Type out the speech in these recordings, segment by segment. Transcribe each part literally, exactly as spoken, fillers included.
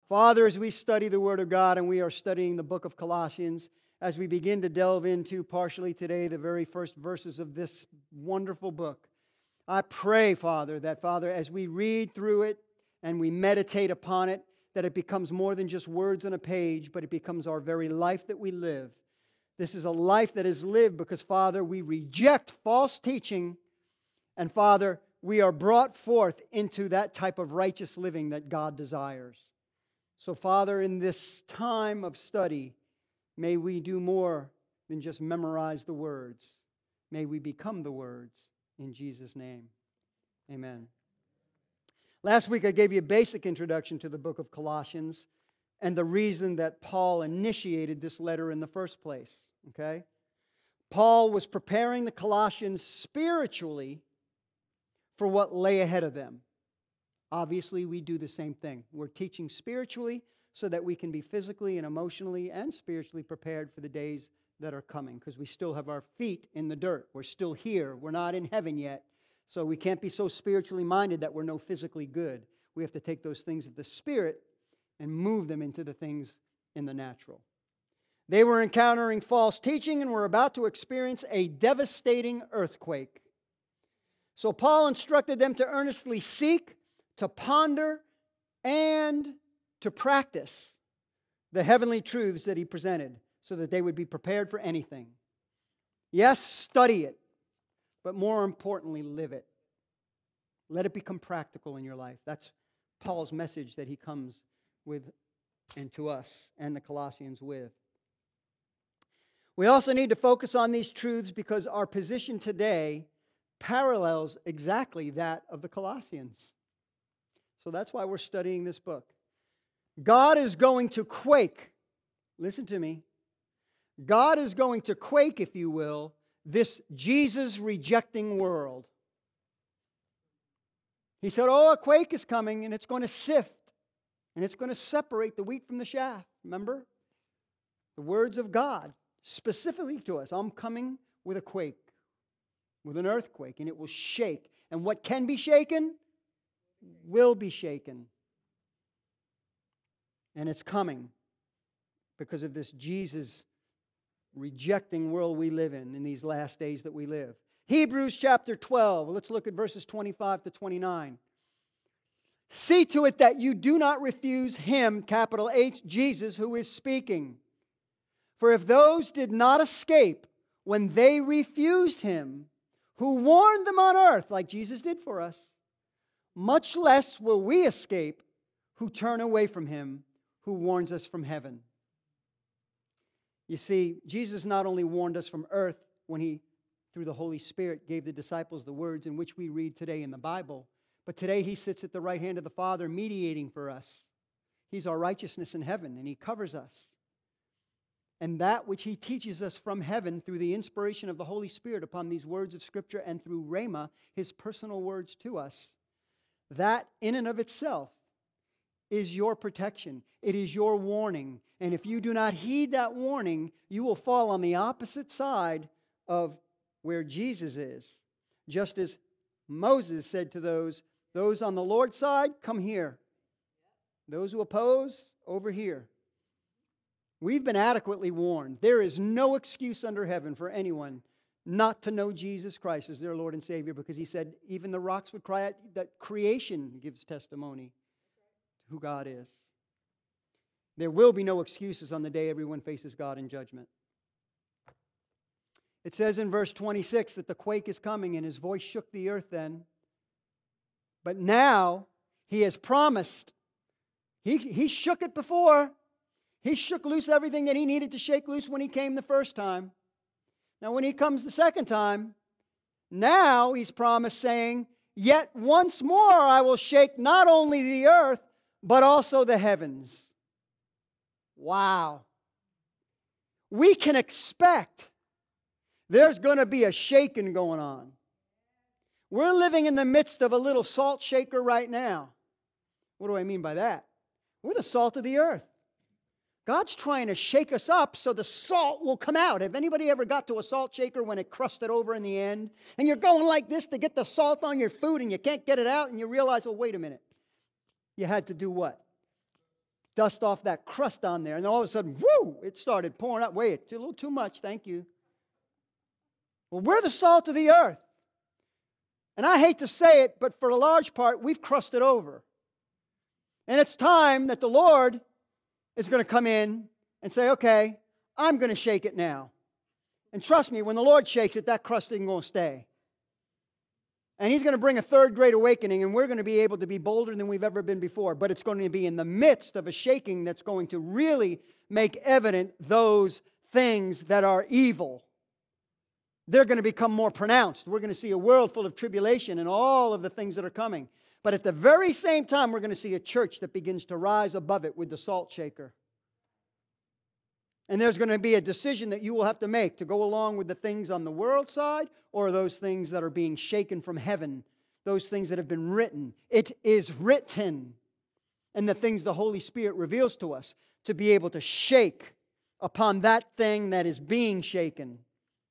Father, as we study the Word of God, and we are studying the book of Colossians, as we begin to delve into partially today the very first verses of this wonderful book, I pray, Father, that, Father, as we read through it and we meditate upon it, that it becomes more than just words on a page, but it becomes our very life that we live. This is a life that is lived because, Father, we reject false teaching, and, Father, we are brought forth into that type of righteous living that God desires. So, Father, in this time of study, may we do more than just memorize the words. May we become the words. In Jesus' name, amen. Last week I gave you a basic introduction to the book of Colossians and the reason that Paul initiated this letter in the first place. Okay? Paul was preparing the Colossians spiritually for what lay ahead of them. Obviously, we do the same thing. We're teaching spiritually so that we can be physically and emotionally and spiritually prepared for the days that are coming, because we still have our feet in the dirt. We're still here. We're not in heaven yet. So we can't be so spiritually minded that we're no physically good. We have to take those things of the Spirit and move them into the things in the natural. They were encountering false teaching and were about to experience a devastating earthquake. So Paul instructed them to earnestly seek, to ponder, and to practice the heavenly truths that he presented so that they would be prepared for anything. Yes, study it, but more importantly, live it. Let it become practical in your life. That's Paul's message that he comes with and to us and the Colossians with. We also need to focus on these truths because our position today parallels exactly that of the Colossians. So that's why we're studying this book. God is going to quake. Listen to me. God is going to quake, if you will, this Jesus-rejecting world. He said, oh, a quake is coming, and it's going to sift, and it's going to separate the wheat from the chaff. Remember? The words of God, specifically to us. I'm coming with a quake, with an earthquake, and it will shake. And what can be shaken will be shaken. And it's coming because of this Jesus rejecting world we live in, in these last days that we live. Hebrews chapter twelve. Let's look at verses twenty-five to twenty-nine. See to it that you do not refuse Him, capital H, Jesus, who is speaking. For if those did not escape when they refused Him, who warned them on earth, like Jesus did for us, much less will we escape who turn away from Him, who warns us from heaven. You see, Jesus not only warned us from earth when He, through the Holy Spirit, gave the disciples the words in which we read today in the Bible, but today He sits at the right hand of the Father mediating for us. He's our righteousness in heaven, and He covers us. And that which He teaches us from heaven through the inspiration of the Holy Spirit upon these words of Scripture and through Rhema, His personal words to us, that in and of itself is your protection. It is your warning. And if you do not heed that warning, you will fall on the opposite side of where Jesus is. Just as Moses said to those, those on the Lord's side, come here. Those who oppose, over here. We've been adequately warned. There is no excuse under heaven for anyone not to know Jesus Christ as their Lord and Savior, because He said even the rocks would cry out, that creation gives testimony to who God is. There will be no excuses on the day everyone faces God in judgment. It says in verse twenty-six that the quake is coming, and His voice shook the earth then. But now He has promised. He, he shook it before. He shook loose everything that He needed to shake loose when He came the first time. Now when He comes the second time, now He's promised, saying, yet once more I will shake not only the earth, but also the heavens. Wow. We can expect there's going to be a shaking going on. We're living in the midst of a little salt shaker right now. What do I mean by that? We're the salt of the earth. God's trying to shake us up so the salt will come out. Have anybody ever got to a salt shaker when it crusted over in the end? And you're going like this to get the salt on your food and you can't get it out, and you realize, oh, wait a minute. You had to do what? dust off that crust on there. And then all of a sudden, whoo, it started pouring out. Wait, a little too much, thank you. Well, we're the salt of the earth. And I hate to say it, but for a large part, we've crusted over. And it's time that the Lord is going to come in and say, okay, I'm going to shake it now. And trust me, when the Lord shakes it, that crust isn't going to stay. And He's going to bring a third great awakening, and we're going to be able to be bolder than we've ever been before. But it's going to be in the midst of a shaking that's going to really make evident those things that are evil. They're going to become more pronounced. We're going to see a world full of tribulation and all of the things that are coming. But at the very same time, we're going to see a church that begins to rise above it with the salt shaker. And there's going to be a decision that you will have to make to go along with the things on the world side or those things that are being shaken from heaven, those things that have been written. It is written. And the things the Holy Spirit reveals to us to be able to shake upon that thing that is being shaken.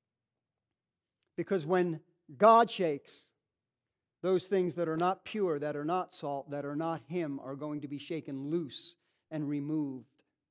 Because when God shakes, those things that are not pure, that are not salt, that are not Him, are going to be shaken loose and removed.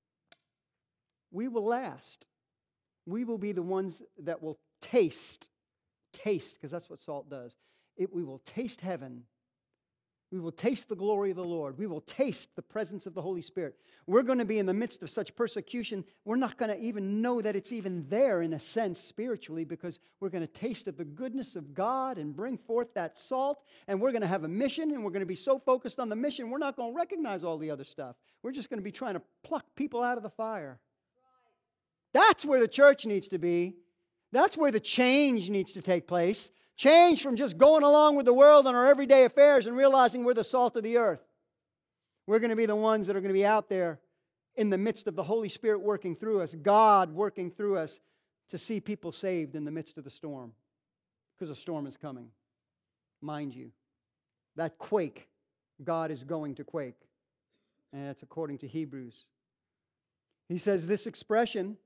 We will last. We will be the ones that will taste, taste, because that's what salt does. It, we will taste heaven. We will taste the glory of the Lord. We will taste the presence of the Holy Spirit. We're going to be in the midst of such persecution, we're not going to even know that it's even there in a sense spiritually, because we're going to taste of the goodness of God and bring forth that salt, and we're going to have a mission, and we're going to be so focused on the mission, we're not going to recognize all the other stuff. We're just going to be trying to pluck people out of the fire. That's where the church needs to be. That's where the change needs to take place. Change from just going along with the world and our everyday affairs and realizing we're the salt of the earth. We're going to be the ones that are going to be out there in the midst of the Holy Spirit working through us, God working through us to see people saved in the midst of the storm. Because a storm is coming. Mind you, that quake, God is going to quake. And that's according to Hebrews. He says this expression,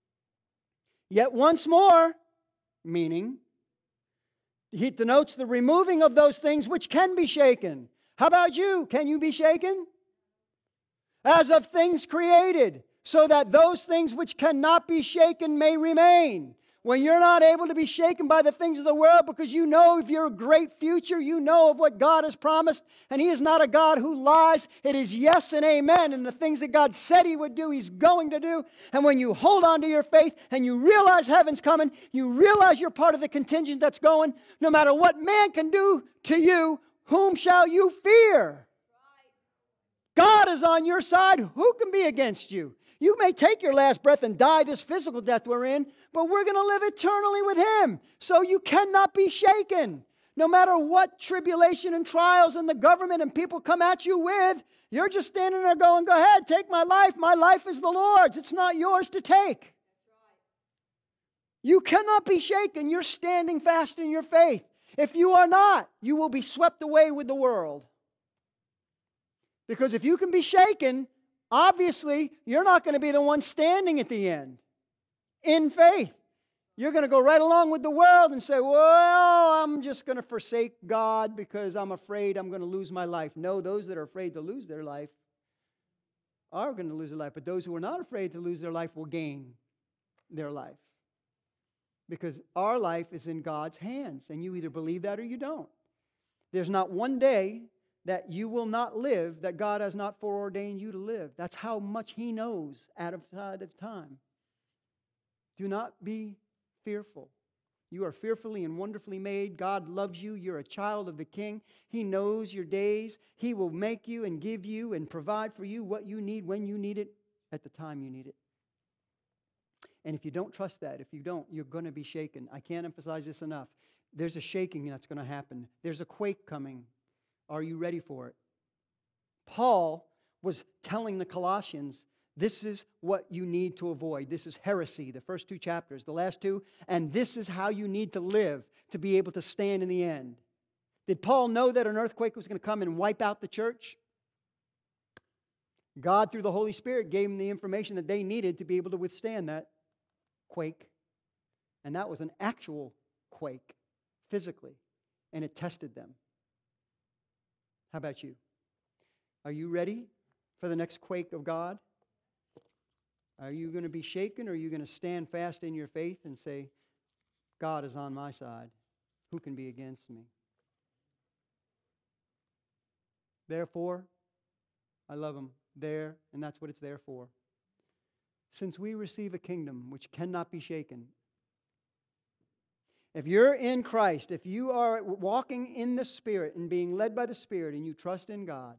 yet once more, meaning, he denotes the removing of those things which can be shaken. How about you? Can you be shaken? As of things created, so that those things which cannot be shaken may remain. When you're not able to be shaken by the things of the world because you know of your great future, you know of what God has promised, and He is not a God who lies. It is yes and amen, and the things that God said He would do, He's going to do. And when you hold on to your faith and you realize heaven's coming, you realize you're part of the contingent that's going, no matter what man can do to you, whom shall you fear? God is on your side. Who can be against you? You may take your last breath and die this physical death we're in, but we're going to live eternally with Him. So you cannot be shaken. No matter what tribulation and trials and the government and people come at you with, you're just standing there going, go ahead, take my life. My life is the Lord's. It's not yours to take. You cannot be shaken. You're standing fast in your faith. If you are not, you will be swept away with the world. Because if you can be shaken, obviously, you're not going to be the one standing at the end in faith. You're going to go right along with the world and say, well, I'm just going to forsake God because I'm afraid I'm going to lose my life. No, those that are afraid to lose their life are going to lose their life. But those who are not afraid to lose their life will gain their life. Because our life is in God's hands. And you either believe that or you don't. There's not one day that you will not live that God has not foreordained you to live. That's how much He knows out of time. Do not be fearful. You are fearfully and wonderfully made. God loves you. You're a child of the King. He knows your days. He will make you and give you and provide for you what you need when you need it at the time you need it. And if you don't trust that, if you don't, you're going to be shaken. I can't emphasize this enough. There's a shaking that's going to happen. There's a quake coming. Are you ready for it? Paul was telling the Colossians, this is what you need to avoid. This is heresy, the first two chapters, the last two, and this is how you need to live to be able to stand in the end. Did Paul know that an earthquake was going to come and wipe out the church? God, through the Holy Spirit, gave them the information that they needed to be able to withstand that quake. And that was an actual quake, physically, and it tested them. How about you? Are you ready for the next quake of God? Are you going to be shaken, or are you going to stand fast in your faith and say, God is on my side? Who can be against me? Therefore, I love him there, and that's what it's there for. Since we receive a kingdom which cannot be shaken, if you're in Christ, if you are walking in the Spirit and being led by the Spirit and you trust in God,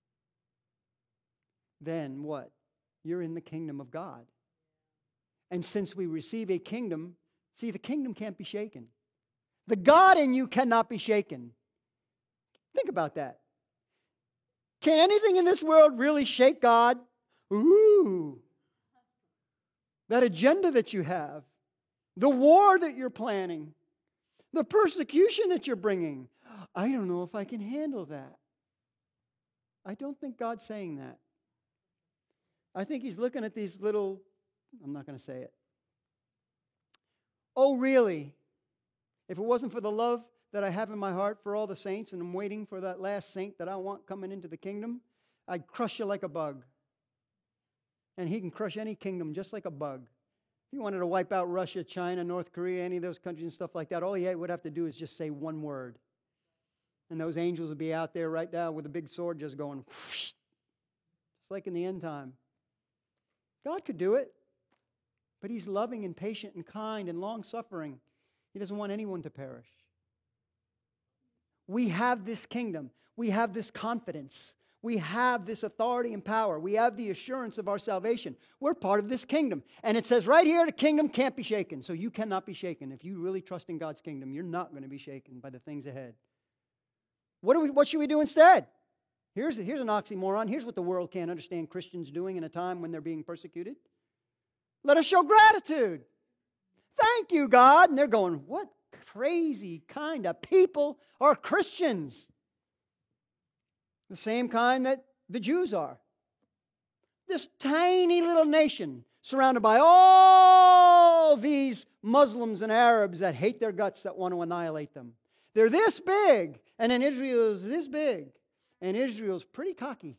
then what? You're in the kingdom of God. And since we receive a kingdom, see, the kingdom can't be shaken. The God in you cannot be shaken. Think about that. Can anything in this world really shake God? Ooh. That agenda that you have, the war that you're planning, the persecution that you're bringing. I don't know if I can handle that. I don't think God's saying that. I think He's looking at these little, I'm not going to say it. Oh, really? If it wasn't for the love that I have in my heart for all the saints, and I'm waiting for that last saint that I want coming into the kingdom, I'd crush you like a bug. And He can crush any kingdom just like a bug. If He wanted to wipe out Russia, China, North Korea, any of those countries and stuff like that, all He would have to do is just say one word. And those angels would be out there right now with a big sword just going, whoosh. It's like in the end time. God could do it, but He's loving and patient and kind and long-suffering. He doesn't want anyone to perish. We have this kingdom. We have this confidence. We have this authority and power. We have the assurance of our salvation. We're part of this kingdom. And it says right here, the kingdom can't be shaken. So you cannot be shaken. If you really trust in God's kingdom, you're not going to be shaken by the things ahead. What, do we, what should we do instead? Here's, here's an oxymoron. Here's what the world can't understand Christians doing in a time when they're being persecuted. Let us show gratitude. Thank you, God. And they're going, what crazy kind of people are Christians? The same kind that the Jews are. This tiny little nation surrounded by all these Muslims and Arabs that hate their guts, that want to annihilate them. They're this big, and then Israel's this big, and Israel's pretty cocky.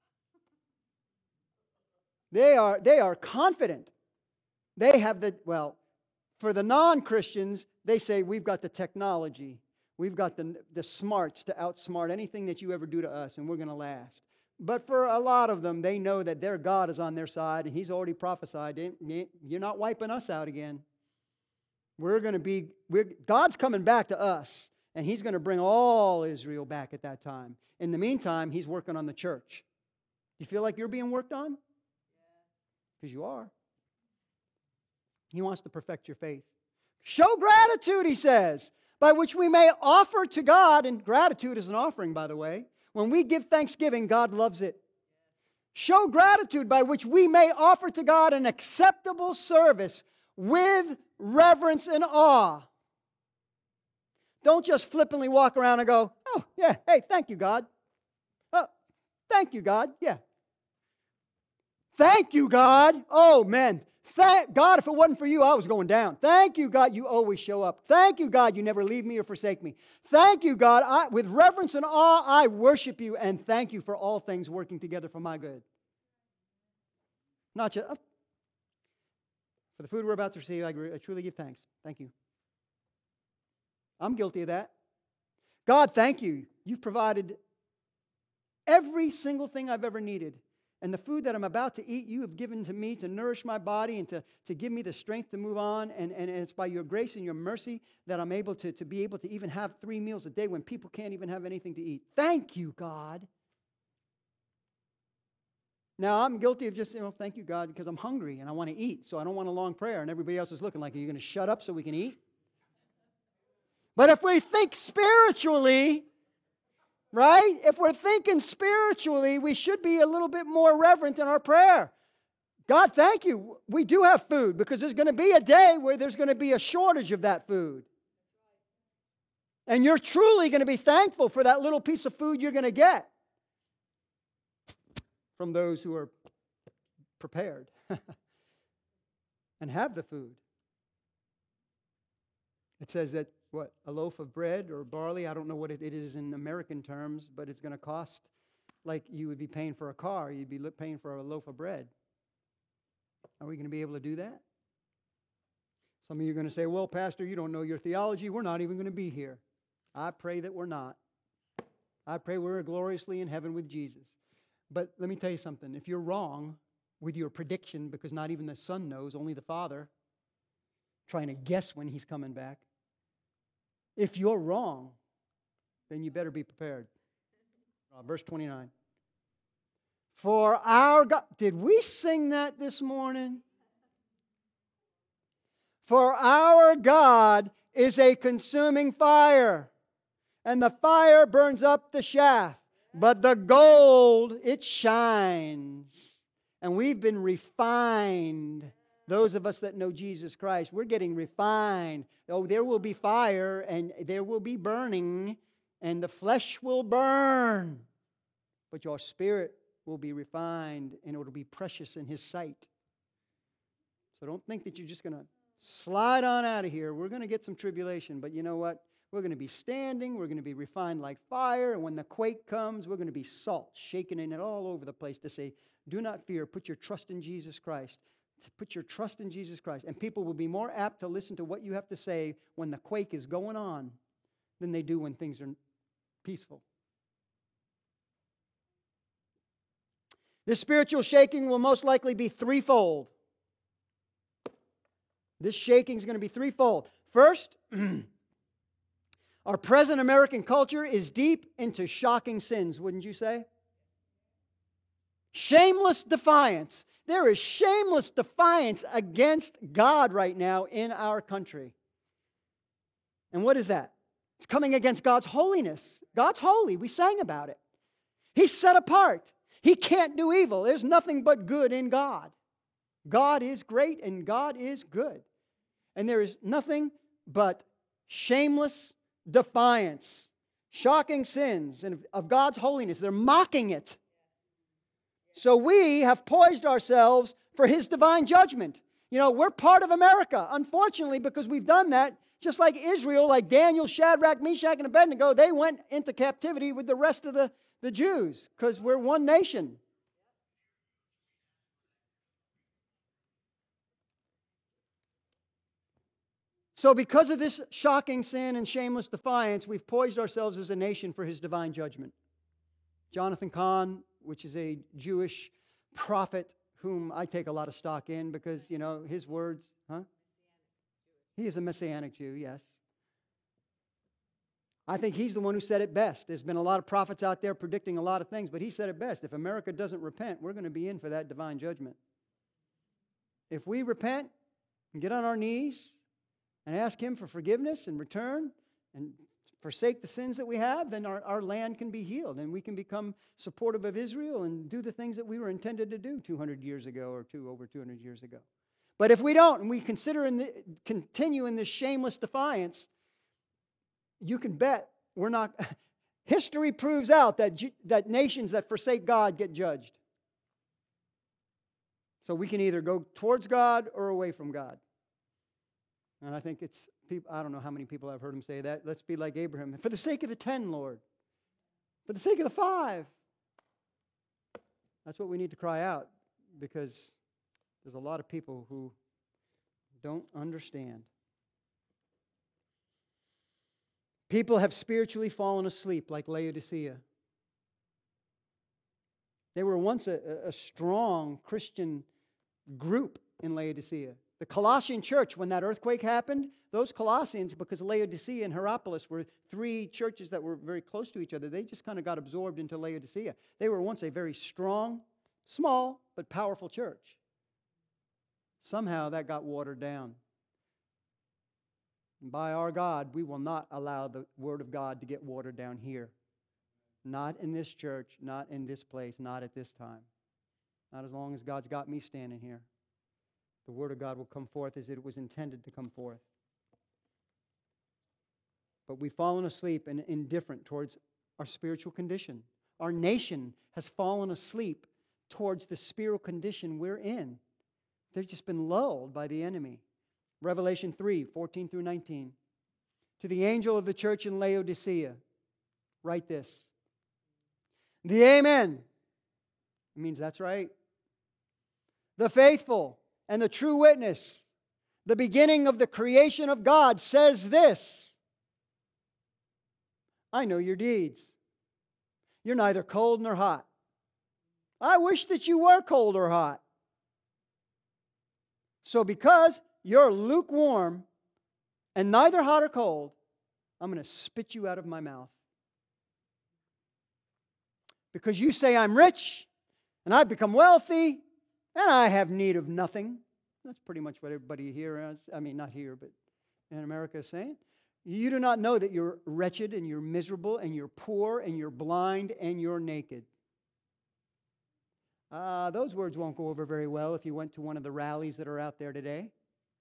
They are, they are confident. They have the, well, for the non-Christians, they say, we've got the technology. We've got the, the smarts to outsmart anything that you ever do to us, and we're going to last. But for a lot of them, they know that their God is on their side, and He's already prophesied, you're not wiping us out again. We're going to be, we're, God's coming back to us, and He's going to bring all Israel back at that time. In the meantime, He's working on the church. You feel like you're being worked on? Because you are. He wants to perfect your faith. Show gratitude, He says, by which we may offer to God, and gratitude is an offering, by the way. When we give thanksgiving, God loves it. Show gratitude by which we may offer to God an acceptable service with reverence and awe. Don't just flippantly walk around and go, oh, yeah, hey, thank you, God. Oh, thank you, God, yeah. Thank you, God. Oh, man. Thank God, if it wasn't for you, I was going down. Thank you, God, you always show up. Thank you, God, you never leave me or forsake me. Thank you, God, I, with reverence and awe, I worship you, and thank you for all things working together for my good. Not just, oh, for the food we're about to receive, I, I truly give thanks. Thank you. I'm guilty of that. God, thank you. You've provided every single thing I've ever needed. And the food that I'm about to eat, you have given to me to nourish my body and to, to give me the strength to move on. And, and it's by your grace and your mercy that I'm able to, to be able to even have three meals a day when people can't even have anything to eat. Thank you, God. Now, I'm guilty of just, you know, thank you, God, because I'm hungry and I want to eat. So I don't want a long prayer. And everybody else is looking like, are you going to shut up so we can eat? But if we think spiritually, right? If we're thinking spiritually, we should be a little bit more reverent in our prayer. God, thank you. We do have food because there's going to be a day where there's going to be a shortage of that food. And you're truly going to be thankful for that little piece of food you're going to get from those who are prepared and have the food. It says that what, a loaf of bread or barley, I don't know what it is in American terms, but it's going to cost like you would be paying for a car. You'd be paying for a loaf of bread. Are we going to be able to do that? Some of you are going to say, well, Pastor, you don't know your theology. We're not even going to be here. I pray that we're not. I pray we're gloriously in heaven with Jesus. But let me tell you something. If you're wrong with your prediction, because not even the Son knows, only the Father, trying to guess when He's coming back, if you're wrong, then you better be prepared. Uh, verse twenty-nine. For our God, did we sing that this morning? For our God is a consuming fire, and the fire burns up the shaft, but the gold, it shines. And we've been refined. Those of us that know Jesus Christ, we're getting refined. Oh, there will be fire, and there will be burning, and the flesh will burn. But your spirit will be refined, and it will be precious in His sight. So don't think that you're just going to slide on out of here. We're going to get some tribulation, but you know what? We're going to be standing. We're going to be refined like fire. And when the quake comes, we're going to be salt, shaking in it all over the place to say, do not fear. Put your trust in Jesus Christ. Put your trust in Jesus Christ. And people will be more apt to listen to what you have to say when the quake is going on than they do when things are peaceful. This spiritual shaking will most likely be threefold. This shaking is going to be threefold. First, our present American culture is deep into shocking sins, wouldn't you say? Shameless defiance. There is shameless defiance against God right now in our country. And what is that? It's coming against God's holiness. God's holy. We sang about it. He's set apart. He can't do evil. There's nothing but good in God. God is great and God is good. And there is nothing but shameless defiance, shocking sins and of God's holiness. They're mocking it. So we have poised ourselves for His divine judgment. You know, we're part of America, unfortunately, because we've done that. Just like Israel, like Daniel, Shadrach, Meshach, and Abednego, they went into captivity with the rest of the, the Jews because we're one nation. So because of this shocking sin and shameless defiance, we've poised ourselves as a nation for His divine judgment. Jonathan Cahn, which is a Jewish prophet whom I take a lot of stock in because, you know, his words, huh? He is a Messianic Jew, yes. I think he's the one who said it best. There's been a lot of prophets out there predicting a lot of things, but he said it best. If America doesn't repent, we're going to be in for that divine judgment. If we repent and get on our knees and ask Him for forgiveness and return and forsake the sins that we have, then our, our land can be healed and we can become supportive of Israel and do the things that we were intended to do two hundred years ago or two over two hundred years ago. But if we don't and we consider in the, continue in this shameless defiance, you can bet we're not. History proves out that, that nations that forsake God get judged. So we can either go towards God or away from God. And I think it's people, I don't know how many people I've heard him say that. Let's be like Abraham. For the sake of the ten, Lord. For the sake of the five. That's what we need to cry out, because there's a lot of people who don't understand. People have spiritually fallen asleep like Laodicea. They were once a, a strong Christian group in Laodicea. The Colossian church, when that earthquake happened, those Colossians, because Laodicea and Hierapolis were three churches that were very close to each other, they just kind of got absorbed into Laodicea. They were once a very strong, small, but powerful church. Somehow that got watered down. And by our God, we will not allow the Word of God to get watered down here. Not in this church, not in this place, not at this time. Not as long as God's got me standing here. The Word of God will come forth as it was intended to come forth. But we've fallen asleep and indifferent towards our spiritual condition. Our nation has fallen asleep towards the spiritual condition we're in. They've just been lulled by the enemy. Revelation three, fourteen through nineteen. To the angel of the church in Laodicea, write this. The amen. It means that's right. The faithful and the true witness, the beginning of the creation of God, says this: I know your deeds. You're neither cold nor hot. I wish that you were cold or hot. So because you're lukewarm and neither hot or cold, I'm going to spit you out of my mouth. Because you say I'm rich and I've become wealthy and I have need of nothing. That's pretty much what everybody here, I mean, not here, but in America is saying. You do not know that you're wretched and you're miserable and you're poor and you're blind and you're naked. Uh, those words won't go over very well if you went to one of the rallies that are out there today.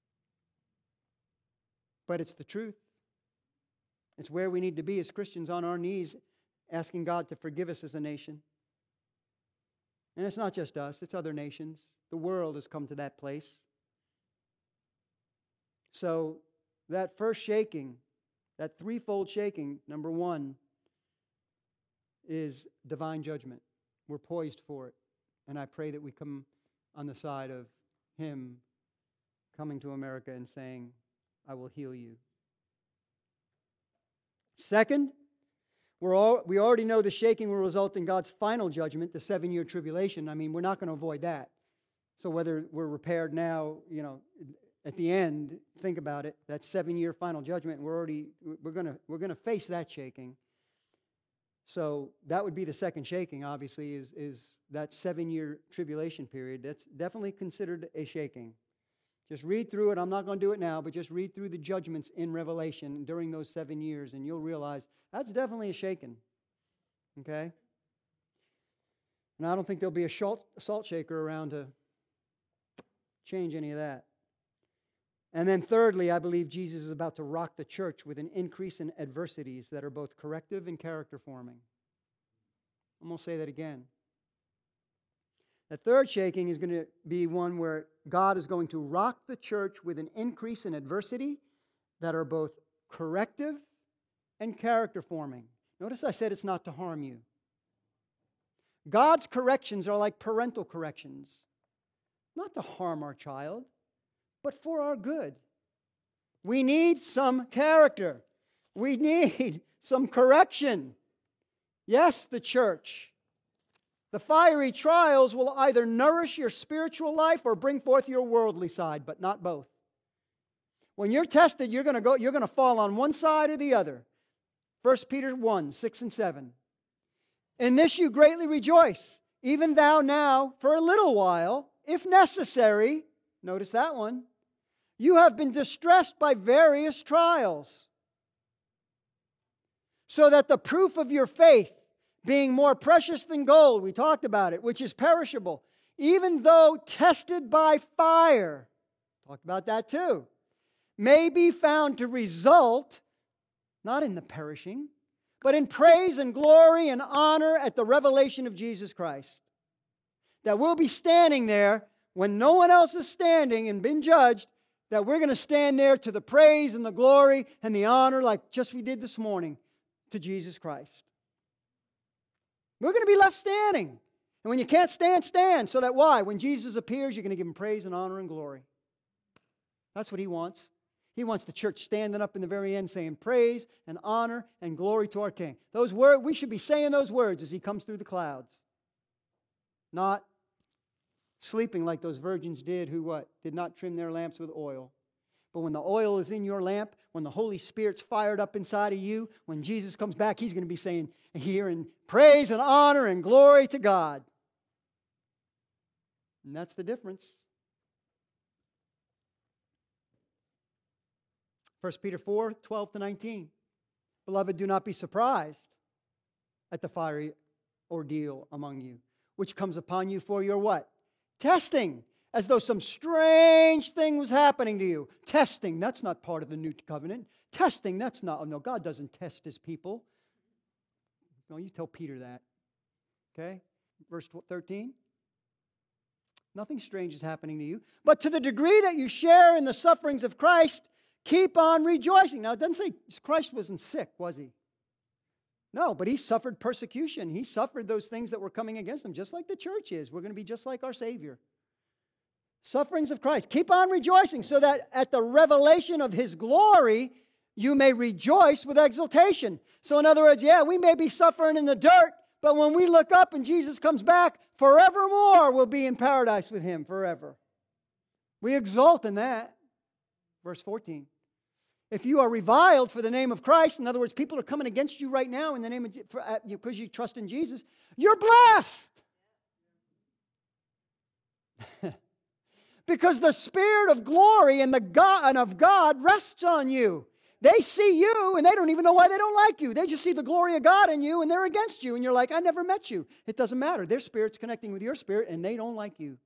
But it's the truth. It's where we need to be as Christians, on our knees, asking God to forgive us as a nation. And it's not just us, it's other nations. The world has come to that place. So that first shaking, that threefold shaking, number one, is divine judgment. We're poised for it. And I pray that we come on the side of Him coming to America and saying, I will heal you. Second, we're all, we already know the shaking will result in God's final judgment, the seven-year tribulation. I mean, we're not going to avoid that. So whether we're repaired now, you know, at the end, think about it, that seven-year final judgment, we're already, we're going to, we're going to face that shaking. So that would be the second shaking, obviously, is, is that seven-year tribulation period. That's definitely considered a shaking. Just read through it. I'm not going to do it now, but just read through the judgments in Revelation during those seven years, and you'll realize that's definitely a shaking. Okay? And I don't think there'll be a salt, salt shaker around to change any of that. And then thirdly, I believe Jesus is about to rock the church with an increase in adversities that are both corrective and character forming. I'm going to say that again. The third shaking is going to be one where God is going to rock the church with an increase in adversity that are both corrective and character forming. Notice I said it's not to harm you. God's corrections are like parental corrections, not to harm our child, but for our good. We need some character. We need some correction. Yes, the church. The fiery trials will either nourish your spiritual life or bring forth your worldly side, but not both. When you're tested, you're going to go, you're going to fall on one side or the other. First Peter one, six and seven. In this you greatly rejoice, even thou now, for a little while, if necessary, notice that one, you have been distressed by various trials, so that the proof of your faith, being more precious than gold, we talked about it, which is perishable, even though tested by fire, talked about that too, may be found to result, not in the perishing, but in praise and glory and honor at the revelation of Jesus Christ. That we'll be standing there when no one else is standing and been judged, that we're going to stand there to the praise and the glory and the honor, like just we did this morning, to Jesus Christ. We're going to be left standing. And when you can't stand, stand. So that why? When Jesus appears, you're going to give Him praise and honor and glory. That's what He wants. He wants the church standing up in the very end saying praise and honor and glory to our King. Those words, we should be saying those words as He comes through the clouds. Not sleeping like those virgins did who what? Did not trim their lamps with oil. But when the oil is in your lamp, when the Holy Spirit's fired up inside of you, when Jesus comes back, He's going to be saying, hearing praise and honor and glory to God. And that's the difference. First Peter four, twelve to nineteen. Beloved, do not be surprised at the fiery ordeal among you, which comes upon you for your what? Testing. As though some strange thing was happening to you. Testing, that's not part of the new covenant. Testing, that's not, oh no, God doesn't test His people. No, you tell Peter that. Okay? Verse thirteen. Nothing strange is happening to you. But to the degree that you share in the sufferings of Christ, keep on rejoicing. Now, it doesn't say Christ wasn't sick, was He? No, but he suffered persecution. He suffered those things that were coming against him, just like the church is. We're going to be just like our Savior. Sufferings of Christ. Keep on rejoicing so that at the revelation of His glory, you may rejoice with exultation. So in other words, yeah, we may be suffering in the dirt, but when we look up and Jesus comes back, forevermore we'll be in paradise with Him forever. We exult in that. Verse fourteen. If you are reviled for the name of Christ, in other words, people are coming against you right now in the name of for, uh, because you trust in Jesus, you're blessed. Because the Spirit of glory and the God and of God rests on you. They see you and they don't even know why they don't like you. They just see the glory of God in you and they're against you. And you're like, I never met you. It doesn't matter. Their spirit's connecting with your spirit and they don't like you.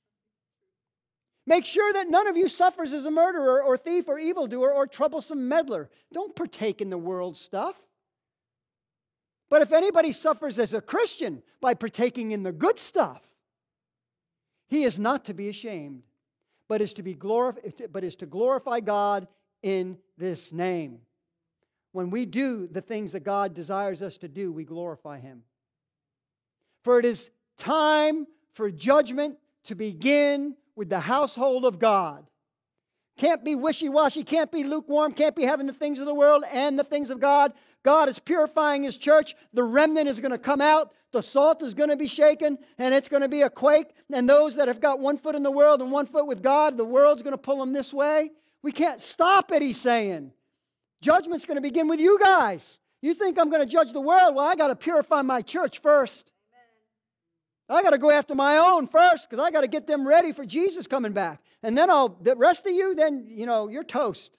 Make sure that none of you suffers as a murderer or thief or evildoer or troublesome meddler. Don't partake in the world's stuff. But if anybody suffers as a Christian by partaking in the good stuff, he is not to be ashamed, but is to be glorif- but is to glorify God in this name. When we do the things that God desires us to do, we glorify Him. For it is time for judgment to begin with the household of God. Can't be wishy-washy, can't be lukewarm, can't be having the things of the world and the things of God. God is purifying His church. The remnant is going to come out. The salt is going to be shaken, and it's going to be a quake. And those that have got one foot in the world and one foot with God, the world's going to pull them this way. We can't stop it, He's saying. Judgment's going to begin with you guys. You think I'm going to judge the world? Well, I got to purify my church first. I got to go after my own first because I got to get them ready for Jesus coming back. And then I'll, the rest of you, then, you know, you're toast.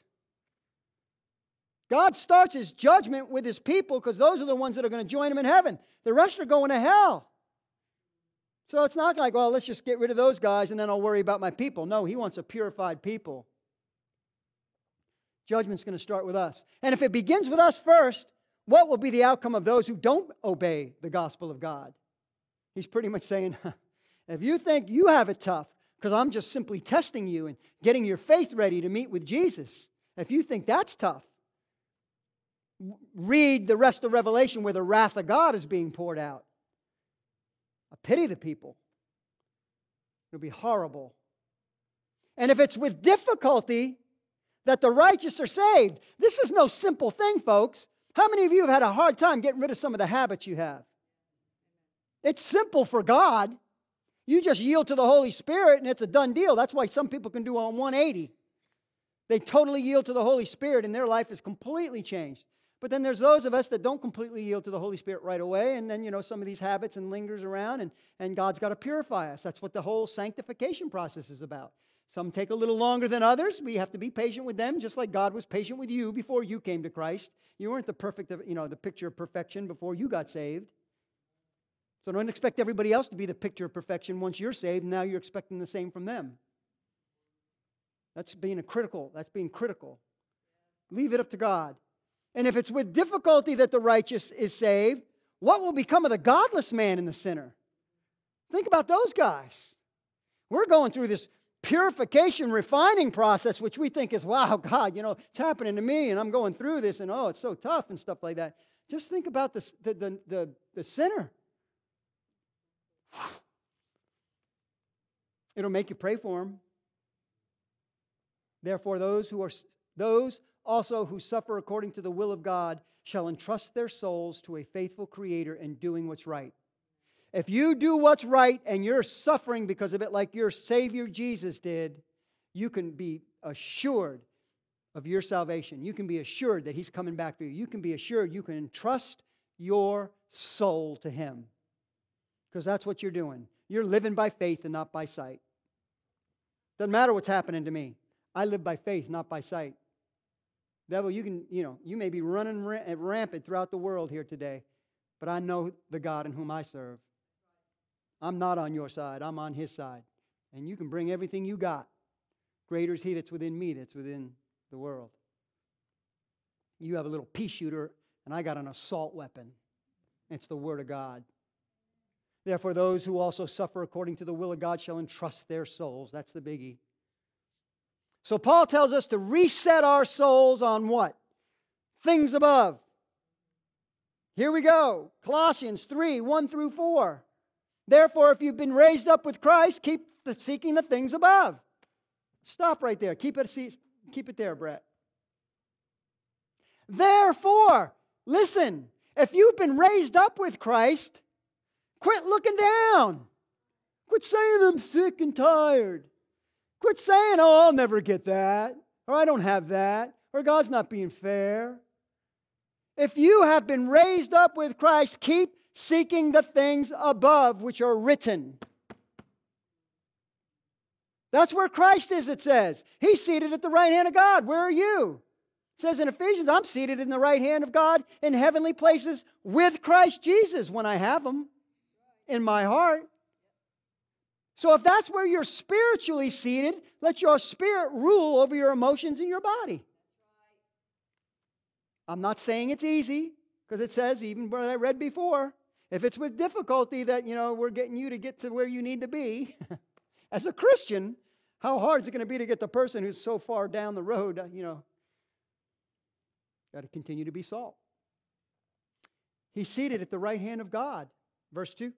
God starts His judgment with His people because those are the ones that are going to join Him in heaven. The rest are going to hell. So it's not like, well, let's just get rid of those guys and then I'll worry about my people. No, He wants a purified people. Judgment's going to start with us. And if it begins with us first, what will be the outcome of those who don't obey the gospel of God? He's pretty much saying, if you think you have it tough, because I'm just simply testing you and getting your faith ready to meet with Jesus, if you think that's tough, read the rest of Revelation where the wrath of God is being poured out. I pity the people. It'll be horrible. And if it's with difficulty that the righteous are saved, this is no simple thing, folks. How many of you have had a hard time getting rid of some of the habits you have? It's simple for God. You just yield to the Holy Spirit and it's a done deal. That's why some people can do on one eighty. They totally yield to the Holy Spirit and their life is completely changed. But then there's those of us that don't completely yield to the Holy Spirit right away. And then, you know, some of these habits and lingers around and, and God's got to purify us. That's what the whole sanctification process is about. Some take a little longer than others. We have to be patient with them, just like God was patient with you before you came to Christ. You weren't the perfect, you know, the picture of perfection before you got saved. So don't expect everybody else to be the picture of perfection once you're saved. Now you're expecting the same from them. That's being a critical. That's being critical. Leave it up to God. And if it's with difficulty that the righteous is saved, what will become of the godless man and the sinner? Think about those guys. We're going through this purification, refining process, which we think is, wow, God, you know, it's happening to me and I'm going through this and oh, it's so tough and stuff like that. Just think about the, the, the, the, the sinner. It'll make you pray for him. Therefore, those who are those also who suffer according to the will of God shall entrust their souls to a faithful Creator in doing what's right. If you do what's right and you're suffering because of it like your Savior Jesus did, you can be assured of your salvation. You can be assured that He's coming back for you. You can be assured you can entrust your soul to Him. Because that's what you're doing. You're living by faith and not by sight. Doesn't matter what's happening to me. I live by faith, not by sight. Devil, you can, you know, you may be running rampant throughout the world here today, but I know the God in whom I serve. I'm not on your side. I'm on His side. And you can bring everything you got. Greater is He that's within me that's within the world. You have a little pea shooter, and I got an assault weapon. It's the Word of God. Therefore, those who also suffer according to the will of God shall entrust their souls. That's the biggie. So Paul tells us to reset our souls on what? Things above. Here we go. Colossians three, one through four. Therefore, if you've been raised up with Christ, keep the, seeking the things above. Stop right there. Keep it, keep it there, Brett. Therefore, listen, if you've been raised up with Christ, quit looking down. Quit saying I'm sick and tired. Quit saying, oh, I'll never get that, or I don't have that, or God's not being fair. If you have been raised up with Christ, keep seeking the things above which are written. That's where Christ is, it says. He's seated at the right hand of God. Where are you? It says in Ephesians, I'm seated in the right hand of God in heavenly places with Christ Jesus when I have Him in my heart. So if that's where you're spiritually seated, let your spirit rule over your emotions in your body. I'm not saying it's easy, because it says, even what I read before, if it's with difficulty that, you know, we're getting you to get to where you need to be. As a Christian, how hard is it going to be to get the person who's so far down the road, you know, got to continue to be salt. He's seated at the right hand of God. Verse two.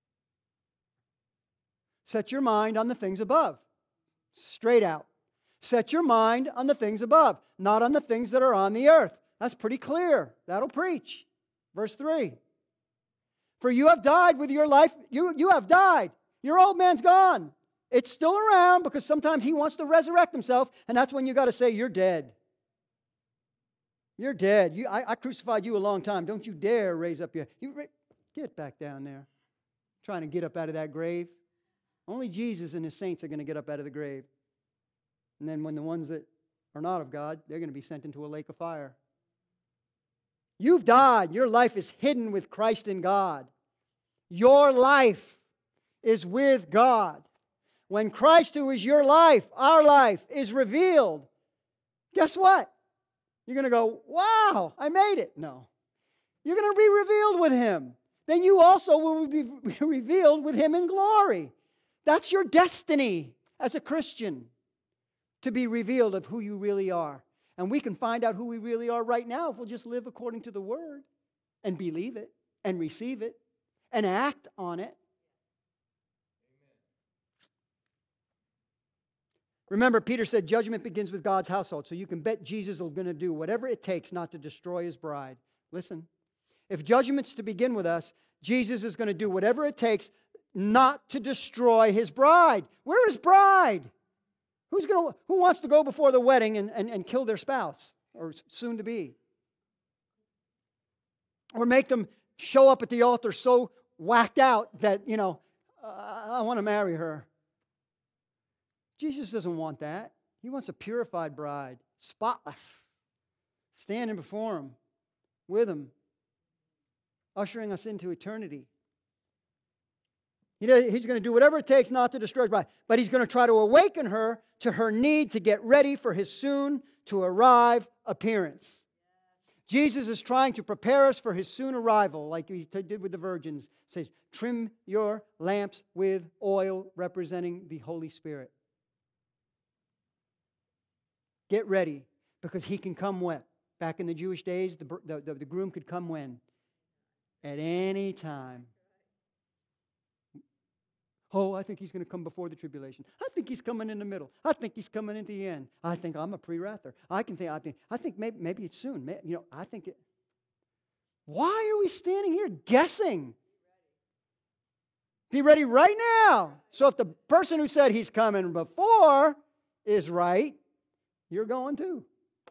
Set your mind on the things above. Straight out. Set your mind on the things above, not on the things that are on the earth. That's pretty clear. That'll preach. Verse three. For you have died with your life. You, you have died. Your old man's gone. It's still around because sometimes he wants to resurrect himself, and that's when you got to say, you're dead. You're dead. You, I, I crucified you a long time. Don't you dare raise up your... You, get back down there. Trying to get up out of that grave. Only Jesus and His saints are going to get up out of the grave. And then when the ones that are not of God, they're going to be sent into a lake of fire. You've died. Your life is hidden with Christ in God. Your life is with God. When Christ, who is your life, our life, is revealed, guess what? You're going to go, wow, I made it. No. You're going to be revealed with Him. Then you also will be revealed with Him in glory. That's your destiny as a Christian, to be revealed of who you really are. And we can find out who we really are right now if we'll just live according to the Word and believe it and receive it and act on it. Remember, Peter said judgment begins with God's household. So you can bet Jesus is going to do whatever it takes not to destroy His bride. Listen, if judgment's to begin with us, Jesus is going to do whatever it takes not to destroy His bride. We're His bride. Who's going to, who wants to go before the wedding and, and, and kill their spouse or soon to be? Or make them show up at the altar so whacked out that, you know, uh, I want to marry her. Jesus doesn't want that. He wants a purified bride, spotless, standing before Him, with Him, ushering us into eternity. He does, he's going to do whatever it takes not to destroy His bride, but He's going to try to awaken her to her need to get ready for His soon-to-arrive appearance. Jesus is trying to prepare us for His soon arrival, like He did with the virgins. It says, trim your lamps with oil representing the Holy Spirit. Get ready, because He can come when? Back in the Jewish days, the, the, the, the groom could come when? At any time. Oh, I think He's going to come before the tribulation. I think He's coming in the middle. I think He's coming in the end. I think I'm a pre-wrather. I can think. I think. I think maybe maybe it's soon. Maybe, you know, I think it. Why are we standing here guessing? Be ready right now. So if the person who said He's coming before is right, you're going too.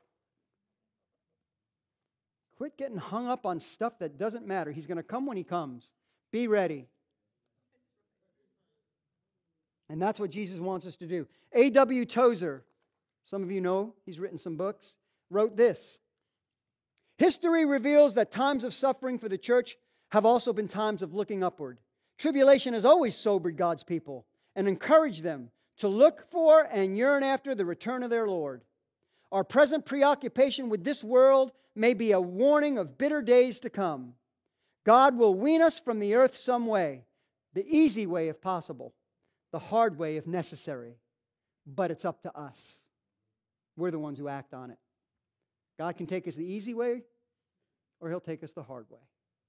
Quit getting hung up on stuff that doesn't matter. He's going to come when He comes. Be ready. And that's what Jesus wants us to do. A W Tozer, some of you know, he's written some books, wrote this. History reveals that times of suffering for the church have also been times of looking upward. Tribulation has always sobered God's people and encouraged them to look for and yearn after the return of their Lord. Our present preoccupation with this world may be a warning of bitter days to come. God will wean us from the earth some way, the easy way if possible, the hard way if necessary. But it's up to us. We're the ones who act on it. God can take us the easy way, or He'll take us the hard way.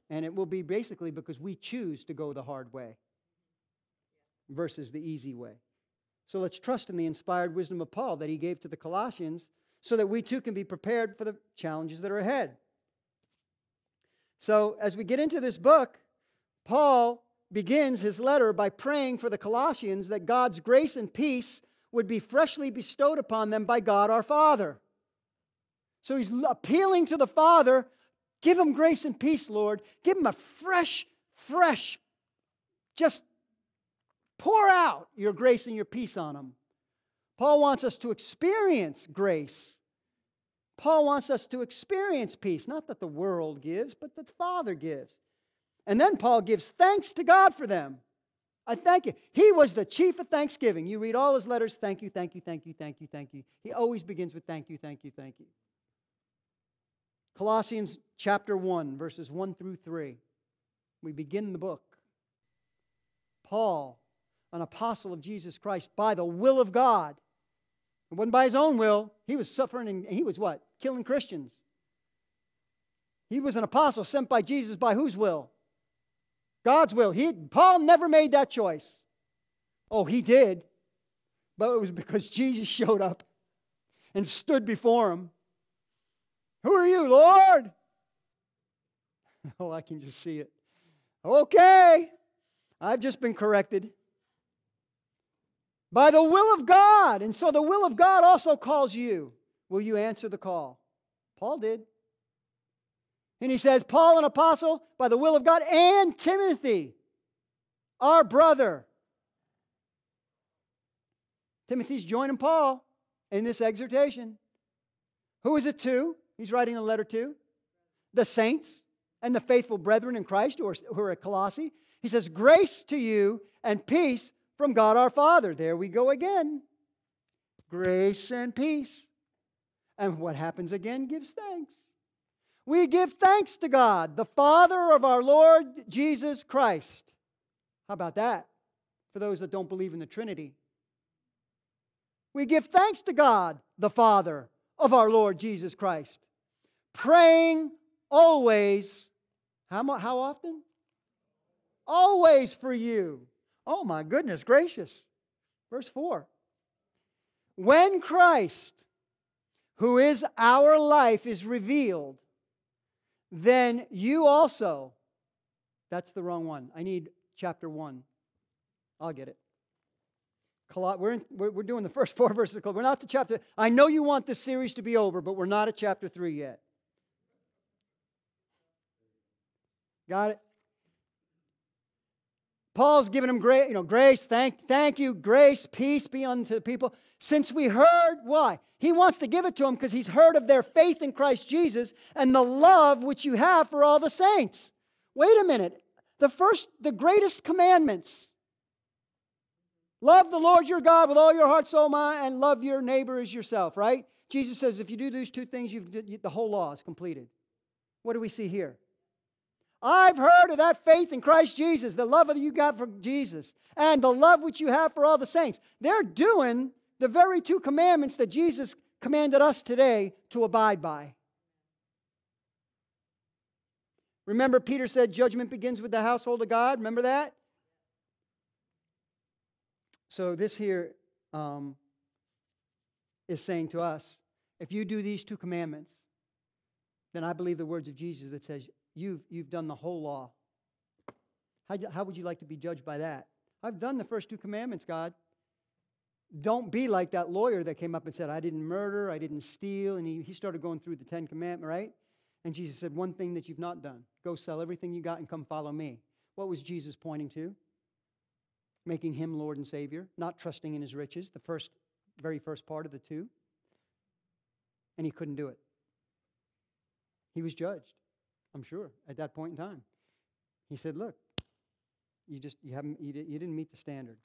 And it will be basically because we choose to go the hard way versus the easy way. So let's trust in the inspired wisdom of Paul that he gave to the Colossians so that we too can be prepared for the challenges that are ahead. So as we get into this book, Paul begins his letter by praying for the Colossians that God's grace and peace would be freshly bestowed upon them by God our Father. So he's appealing to the Father, give them grace and peace, Lord. Give them a fresh, fresh, just pour out your grace and your peace on them. Paul wants us to experience grace. Paul wants us to experience peace, not that the world gives, but that the Father gives. And then Paul gives thanks to God for them. I thank you. He was the chief of thanksgiving. You read all his letters, thank you, thank you, thank you, thank you, thank you. He always begins with thank you, thank you, thank you. Colossians chapter one, verses one through three. We begin the book. Paul, an apostle of Jesus Christ, by the will of God. It wasn't by his own will. He was suffering and he was what? Killing Christians. He was an apostle sent by Jesus by whose will? God's will. He, Paul never made that choice. Oh, he did. But it was because Jesus showed up and stood before him. Who are you, Lord? Oh, I can just see it. Okay, I've just been corrected. By the will of God. And so the will of God also calls you. Will you answer the call? Paul did. And he says, Paul, an apostle, by the will of God, and Timothy, our brother. Timothy's joining Paul in this exhortation. Who is it to? He's writing a letter to the saints and the faithful brethren in Christ who are, who are at Colossae. He says, grace to you and peace from God our Father. There we go again. Grace and peace. And what happens again? Gives thanks. We give thanks to God, the Father of our Lord Jesus Christ. How about that? For those that don't believe in the Trinity. We give thanks to God, the Father of our Lord Jesus Christ. Praying always. How, how often? Always for you. Oh my goodness gracious. Verse four. When Christ, who is our life, is revealed, then you also, that's the wrong one. I need chapter one. I'll get it. We're, in, we're, we're doing the first four verses. We're not to chapter. I know you want this series to be over, but we're not at chapter three yet. Got it? Paul's giving them grace, you know, grace, thank, thank you, grace, peace be unto the people. Since we heard, why? He wants to give it to them because he's heard of their faith in Christ Jesus and the love which you have for all the saints. Wait a minute. The first, the greatest commandments. Love the Lord your God with all your heart, soul, mind, and love your neighbor as yourself, right? Jesus says if you do these two things, you've, the whole law is completed. What do we see here? I've heard of that faith in Christ Jesus, the love that you got for Jesus, and the love which you have for all the saints. They're doing the very two commandments that Jesus commanded us today to abide by. Remember, Peter said judgment begins with the household of God. Remember that? So this here um, is saying to us, if you do these two commandments, then I believe the words of Jesus that says, You've, you've done the whole law. How, how would you like to be judged by that? I've done the first two commandments, God. Don't be like that lawyer that came up and said, I didn't murder, I didn't steal. And he, he started going through the Ten Commandments, right? And Jesus said, one thing that you've not done. Go sell everything you got and come follow me. What was Jesus pointing to? Making him Lord and Savior, not trusting in his riches, the first, very first part of the two. And he couldn't do it. He was judged. I'm sure, at that point in time. He said, look, you just you haven't you didn't meet the standard.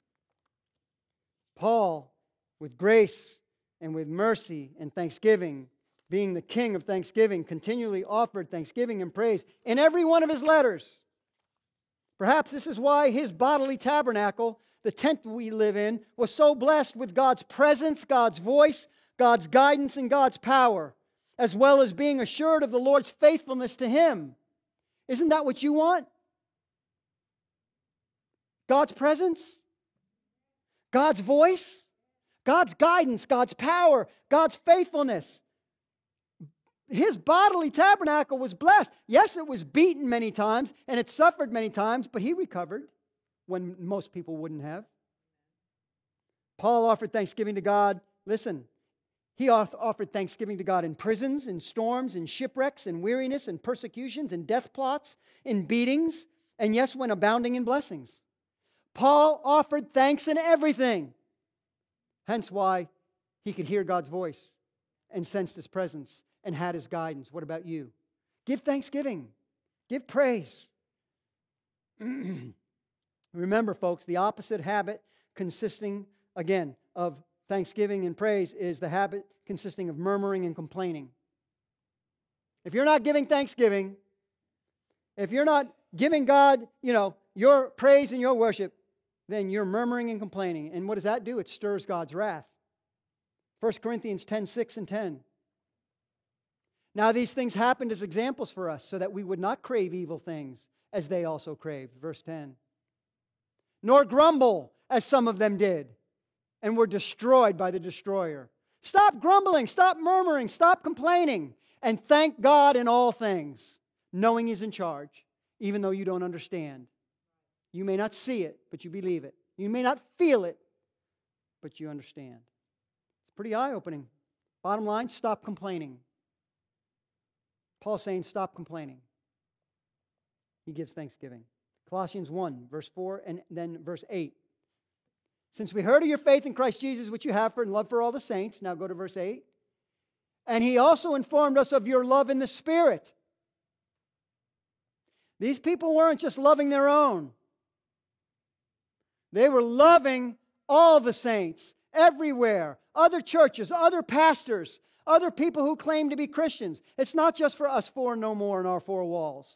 Paul, with grace and with mercy and thanksgiving, being the king of thanksgiving, continually offered thanksgiving and praise in every one of his letters. Perhaps this is why his bodily tabernacle, the tent we live in, was so blessed with God's presence, God's voice, God's guidance, and God's power, as well as being assured of the Lord's faithfulness to him. Isn't that what you want? God's presence? God's voice? God's guidance, God's power, God's faithfulness. His bodily tabernacle was blessed. Yes, it was beaten many times and it suffered many times, but he recovered when most people wouldn't have. Paul offered thanksgiving to God. Listen, he offered thanksgiving to God in prisons, in storms, in shipwrecks, in weariness, in persecutions, in death plots, in beatings, and yes, when abounding in blessings. Paul offered thanks in everything. Hence why he could hear God's voice and sensed His presence and had His guidance. What about you? Give thanksgiving. Give praise. Remember, folks, the opposite habit consisting, again, of thanksgiving and praise is the habit consisting of murmuring and complaining. If you're not giving thanksgiving, if you're not giving God, you know, your praise and your worship, then you're murmuring and complaining. And what does that do? It stirs God's wrath. First Corinthians ten, six and ten. Now these things happened as examples for us, so that we would not crave evil things, as they also craved. Verse ten. Nor grumble, as some of them did, and were destroyed by the destroyer. Stop grumbling, stop murmuring, stop complaining, and thank God in all things, knowing He's in charge, even though you don't understand. You may not see it, but you believe it. You may not feel it, but you understand. It's pretty eye-opening. Bottom line, stop complaining. Paul's saying stop complaining. He gives thanksgiving. Colossians one, verse four, and then verse eight. Since we heard of your faith in Christ Jesus, which you have for and love for all the saints. Now go to verse eight. And He also informed us of your love in the Spirit. These people weren't just loving their own. They were loving all the saints, everywhere, other churches, other pastors, other people who claim to be Christians. It's not just for us four no more in our four walls.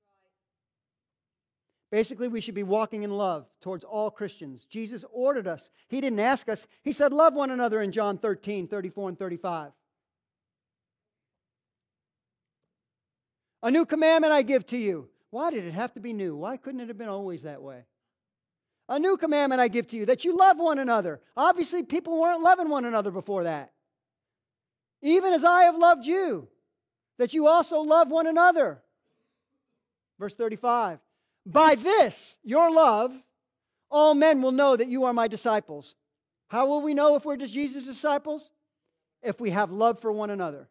Basically, we should be walking in love towards all Christians. Jesus ordered us. He didn't ask us. He said, love one another in John thirteen, thirty-four and thirty-five. A new commandment I give to you. Why did it have to be new? Why couldn't it have been always that way? A new commandment I give to you, that you love one another. Obviously, people weren't loving one another before that. Even as I have loved you, that you also love one another. Verse thirty-five. By this, your love, all men will know that you are my disciples. How will we know if we're just Jesus' disciples? If we have love for one another.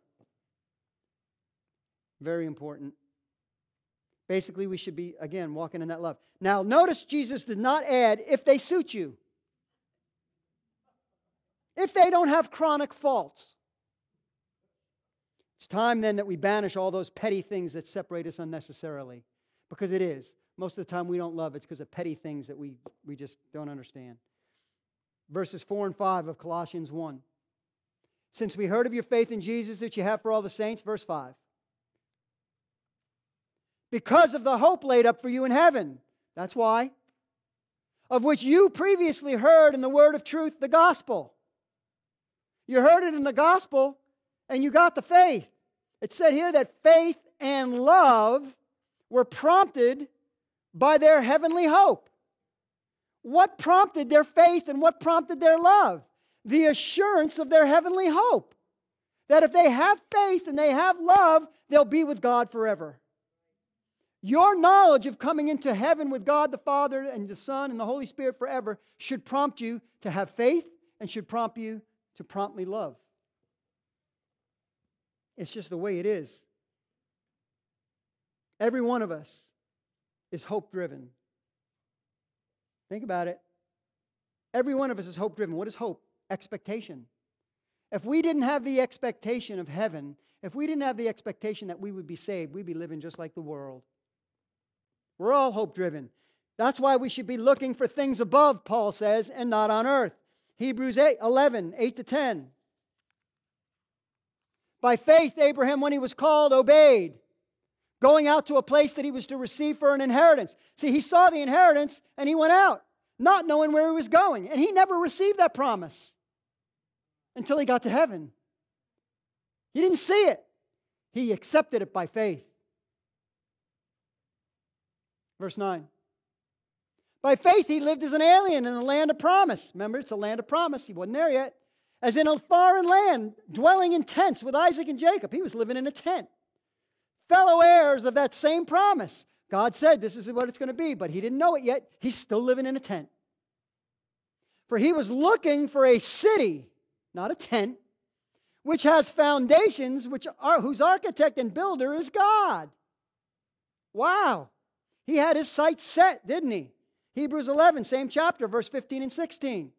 Very important. Basically, we should be, again, walking in that love. Now, notice Jesus did not add, if they suit you. If they don't have chronic faults. It's time then that we banish all those petty things that separate us unnecessarily. Because it is. Most of the time we don't love, it's because of petty things that we, we just don't understand. Verses four and five of Colossians one. Since we heard of your faith in Jesus that you have for all the saints, verse five. Because of the hope laid up for you in heaven. That's why. Of which you previously heard in the word of truth, the gospel. You heard it in the gospel, and you got the faith. It said here that faith and love were prompted by their heavenly hope. What prompted their faith and what prompted their love? The assurance of their heavenly hope. That if they have faith and they have love, they'll be with God forever. Your knowledge of coming into heaven with God the Father and the Son and the Holy Spirit forever should prompt you to have faith and should prompt you to promptly love. It's just the way it is. Every one of us is hope-driven. Think about it. Every one of us is hope-driven. What is hope? Expectation. If we didn't have the expectation of heaven, if we didn't have the expectation that we would be saved, we'd be living just like the world. We're all hope-driven. That's why we should be looking for things above, Paul says, and not on earth. Hebrews eight, eleven, eight to ten. By faith, Abraham, when he was called, obeyed, going out to a place that he was to receive for an inheritance. See, he saw the inheritance and he went out, not knowing where he was going. And he never received that promise until he got to heaven. He didn't see it. He accepted it by faith. Verse nine. By faith he lived as an alien in the land of promise. Remember, it's a land of promise. He wasn't there yet. As in a foreign land, dwelling in tents with Isaac and Jacob. He was living in a tent. Fellow heirs of that same promise. God said this is what it's going to be, but he didn't know it yet. He's still living in a tent. For he was looking for a city, not a tent, which has foundations, which are, whose architect and builder is God. Wow. He had his sights set, didn't he? Hebrews eleven, same chapter, verse fifteen and sixteen.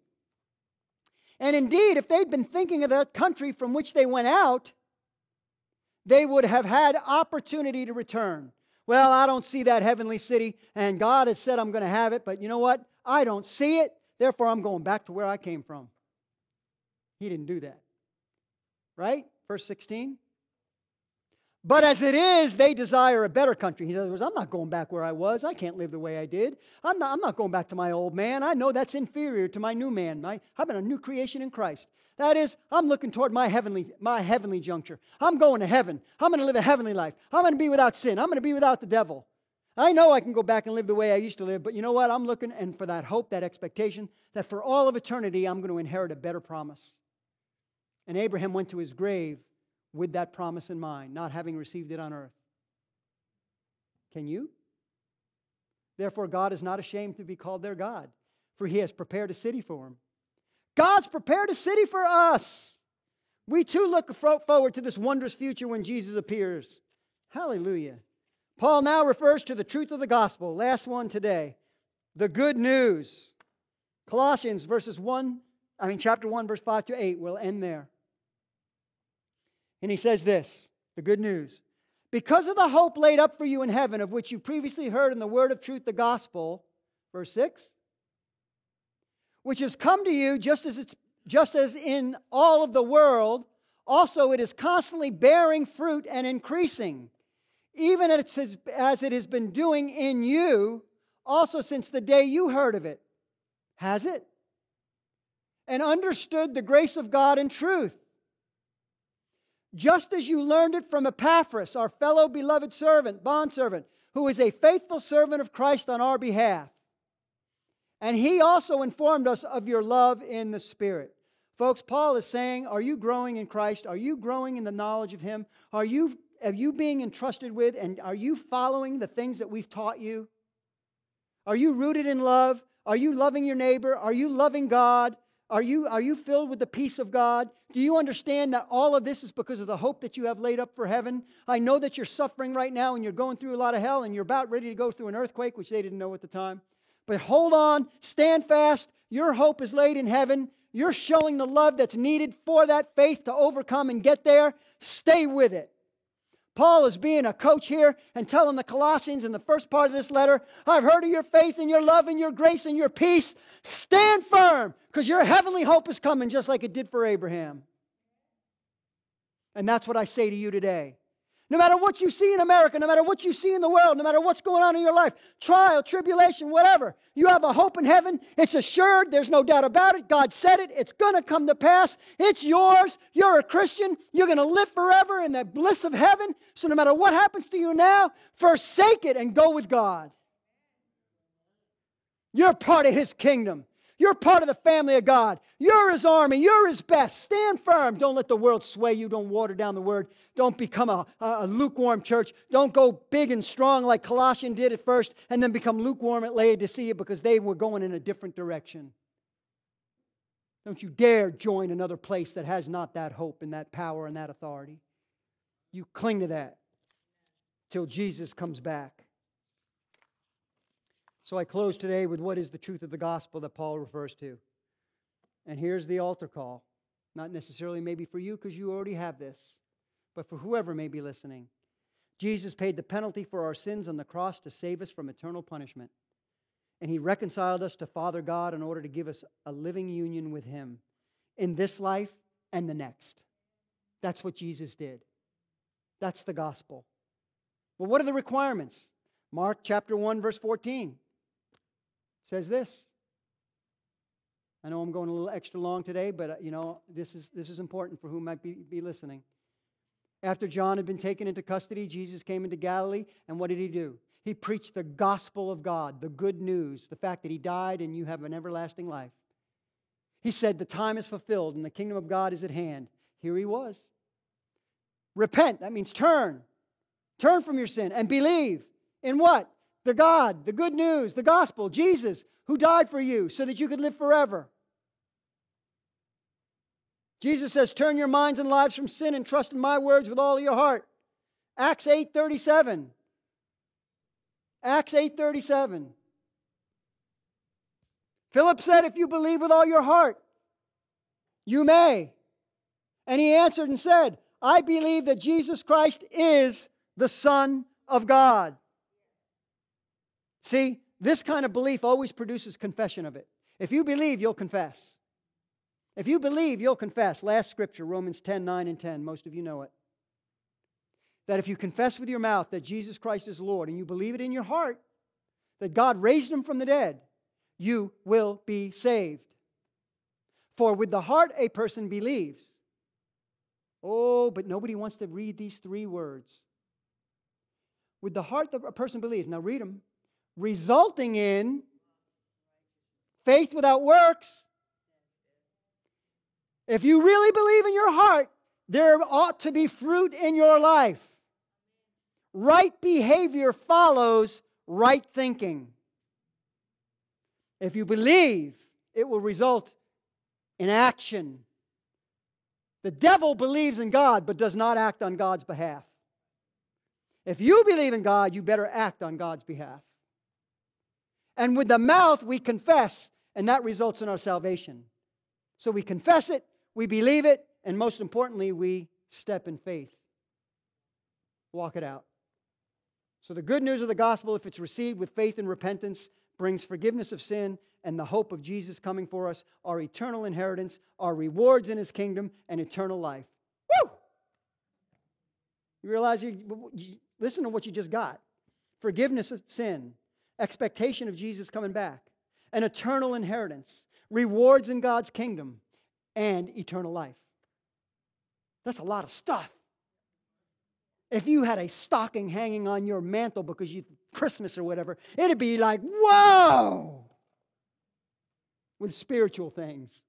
And indeed, if they'd been thinking of that country from which they went out, they would have had opportunity to return. Well, I don't see that heavenly city, and God has said I'm going to have it, but you know what? I don't see it, therefore I'm going back to where I came from. He didn't do that. Right? Verse sixteen. But as it is, they desire a better country. He says, I'm not going back where I was. I can't live the way I did. I'm not, I'm not going back to my old man. I know that's inferior to my new man. My, I've been a new creation in Christ. That is, I'm looking toward my heavenly, my heavenly juncture. I'm going to heaven. I'm going to live a heavenly life. I'm going to be without sin. I'm going to be without the devil. I know I can go back and live the way I used to live, but you know what? I'm looking and for that hope, that expectation, that for all of eternity, I'm going to inherit a better promise. And Abraham went to his grave with that promise in mind, not having received it on earth. Can you? Therefore, God is not ashamed to be called their God, for he has prepared a city for him. God's prepared a city for us. We too look forward to this wondrous future when Jesus appears. Hallelujah. Paul now refers to the truth of the gospel. Last one today. The good news. Colossians verses one, I mean chapter one, verse five to eight. We'll end there. And he says this, the good news. Because of the hope laid up for you in heaven, of which you previously heard in the word of truth, the gospel, verse six, which has come to you just as it's just as in all of the world, also it is constantly bearing fruit and increasing, even as it has been doing in you, also since the day you heard of it. Has it? And understood the grace of God in truth. Just as you learned it from Epaphras, our fellow beloved servant, bondservant, who is a faithful servant of Christ on our behalf. And he also informed us of your love in the Spirit. Folks, Paul is saying, are you growing in Christ? Are you growing in the knowledge of him? Are you, are you being entrusted with, and are you following the things that we've taught you? Are you rooted in love? Are you loving your neighbor? Are you loving God? Are you, are you filled with the peace of God? Do you understand that all of this is because of the hope that you have laid up for heaven? I know that you're suffering right now and you're going through a lot of hell and you're about ready to go through an earthquake, which they didn't know at the time. But hold on, stand fast. Your hope is laid in heaven. You're showing the love that's needed for that faith to overcome and get there. Stay with it. Paul is being a coach here and telling the Colossians in the first part of this letter, I've heard of your faith and your love and your grace and your peace. Stand firm, because your heavenly hope is coming just like it did for Abraham. And that's what I say to you today. No matter what you see in America, no matter what you see in the world, no matter what's going on in your life, trial, tribulation, whatever, you have a hope in heaven. It's assured. There's no doubt about it. God said it. It's going to come to pass. It's yours. You're a Christian. You're going to live forever in the bliss of heaven. So no matter what happens to you now, forsake it and go with God. You're part of His kingdom. You're part of the family of God. You're His army. You're His best. Stand firm. Don't let the world sway you. Don't water down the word. Don't become a, a lukewarm church. Don't go big and strong like Colossians did at first and then become lukewarm at Laodicea because they were going in a different direction. Don't you dare join another place that has not that hope and that power and that authority. You cling to that till Jesus comes back. So I close today with what is the truth of the gospel that Paul refers to. And here's the altar call. Not necessarily maybe for you because you already have this, but for whoever may be listening. Jesus paid the penalty for our sins on the cross to save us from eternal punishment. And He reconciled us to Father God in order to give us a living union with Him in this life and the next. That's what Jesus did. That's the gospel. Well, what are the requirements? Mark chapter one, verse fourteen. Says this. I know I'm going a little extra long today, but uh, you know, this is this is important for who might be, be listening. After John had been taken into custody, Jesus came into Galilee, and what did He do? He preached the gospel of God, the good news, the fact that He died and you have an everlasting life. He said, the time is fulfilled and the kingdom of God is at hand. Here He was. Repent, that means turn. Turn from your sin and believe in what? The God, the good news, the gospel, Jesus, who died for you so that you could live forever. Jesus says, turn your minds and lives from sin and trust in my words with all your heart. Acts eight thirty-seven. Acts eight thirty-seven. Philip said, if you believe with all your heart, you may. And he answered and said, I believe that Jesus Christ is the Son of God. See, this kind of belief always produces confession of it. If you believe, you'll confess. If you believe, you'll confess. Last scripture, Romans ten, nine and ten. Most of you know it. That if you confess with your mouth that Jesus Christ is Lord and you believe it in your heart, that God raised Him from the dead, you will be saved. For with the heart a person believes. Oh, but nobody wants to read these three words. With the heart a person believes. Now read them. Resulting in faith without works. If you really believe in your heart, there ought to be fruit in your life. Right behavior follows right thinking. If you believe, it will result in action. The devil believes in God but does not act on God's behalf. If you believe in God, you better act on God's behalf. And with the mouth we confess, and that results in our salvation. So we confess it, we believe it, and most importantly, we step in faith. Walk it out. So the good news of the gospel, if it's received with faith and repentance, brings forgiveness of sin and the hope of Jesus coming for us, our eternal inheritance, our rewards in His kingdom, and eternal life. Woo! You realize, you, you listen to what you just got. Forgiveness of sin, expectation of Jesus coming back, an eternal inheritance, rewards in God's kingdom, and eternal life. That's a lot of stuff. If you had a stocking hanging on your mantle because you Christmas or whatever, it'd be like, whoa! With spiritual things.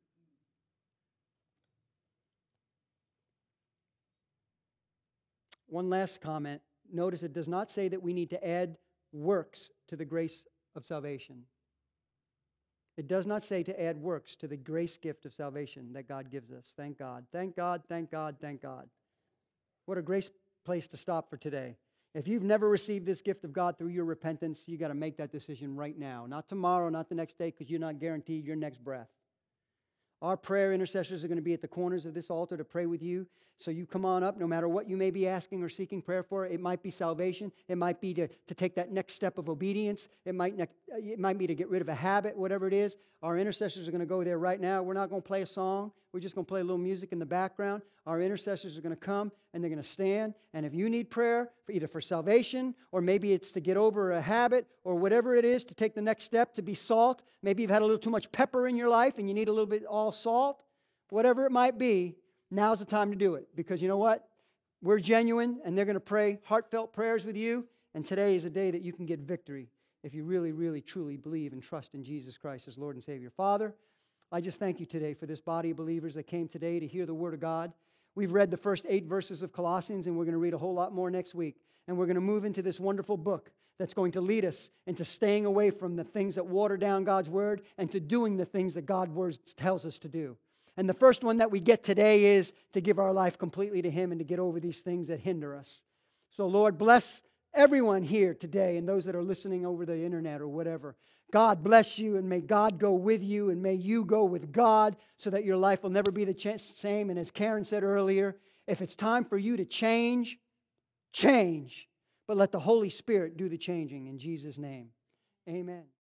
One last comment. Notice it does not say that we need to add works to the grace of salvation. It does not say to add works to the grace gift of salvation that God gives us. Thank God. Thank God, thank God, thank God. What a grace place to stop for today. If you've never received this gift of God through your repentance, you got to make that decision right now. Not tomorrow, not the next day, because you're not guaranteed your next breath. Our prayer intercessors are going to be at the corners of this altar to pray with you. So you come on up, no matter what you may be asking or seeking prayer for. It might be salvation. It might be to, to take that next step of obedience. It might, ne- it might be to get rid of a habit, whatever it is. Our intercessors are going to go there right now. We're not going to play a song. We're just going to play a little music in the background. Our intercessors are going to come and they're going to stand. And if you need prayer, for either for salvation or maybe it's to get over a habit or whatever it is, to take the next step, to be salt. Maybe you've had a little too much pepper in your life and you need a little bit all salt. Whatever it might be, now's the time to do it. Because you know what? We're genuine and they're going to pray heartfelt prayers with you. And today is a day that you can get victory if you really, really, truly believe and trust in Jesus Christ as Lord and Savior. Father, I just thank you today for this body of believers that came today to hear the Word of God. We've read the first eight verses of Colossians, and we're going to read a whole lot more next week. And we're going to move into this wonderful book that's going to lead us into staying away from the things that water down God's Word and to doing the things that God's Word tells us to do. And the first one that we get today is to give our life completely to Him and to get over these things that hinder us. So, Lord, bless everyone here today and those that are listening over the internet or whatever. God bless you, and may God go with you, and may you go with God so that your life will never be the same. And as Karen said earlier, if it's time for you to change, change. But let the Holy Spirit do the changing in Jesus' name. Amen.